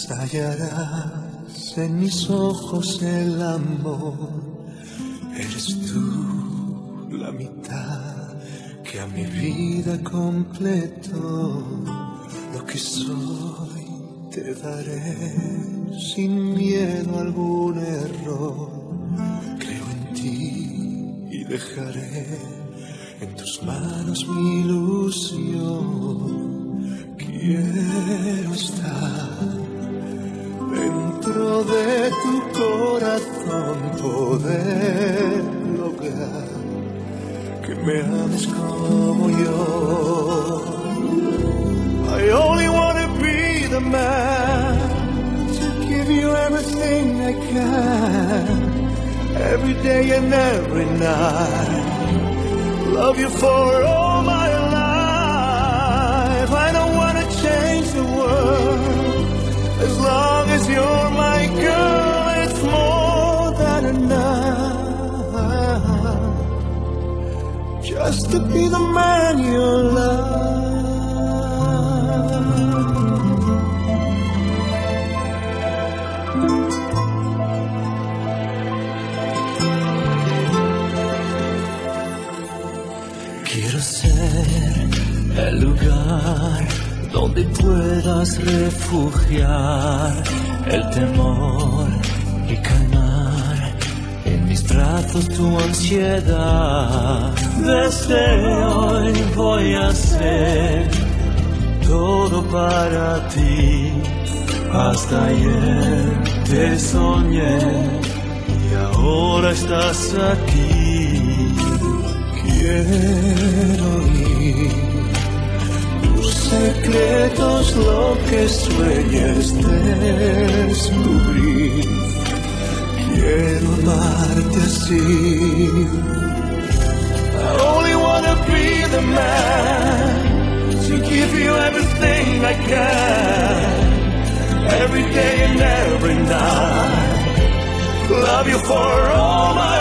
hallarás en mis ojos el amor. Eres tú la mitad que a mi vida completó. Lo que soy te daré sin miedo a algún error. Creo en ti y dejaré en tus manos mi ilusión. Quiero estar dentro de tu corazón, poder lograr que me ames como yo. I only want to be the man to give you everything I can, every day and every night. Love you for all my life. I don't want to change the world. As long as you're my girl, it's more than enough. Just to be the man you love. Quiero ser el lugar donde puedas refugiar el temor y calmar en mis brazos tu ansiedad. Desde hoy voy a hacer todo para ti. Hasta ayer te soñé y ahora estás aquí. Quiero oír tus secretos, lo que sueñes descubrir. Quiero amarte así. I only wanna be the man to give you everything I can, every day and every night. Love you for all my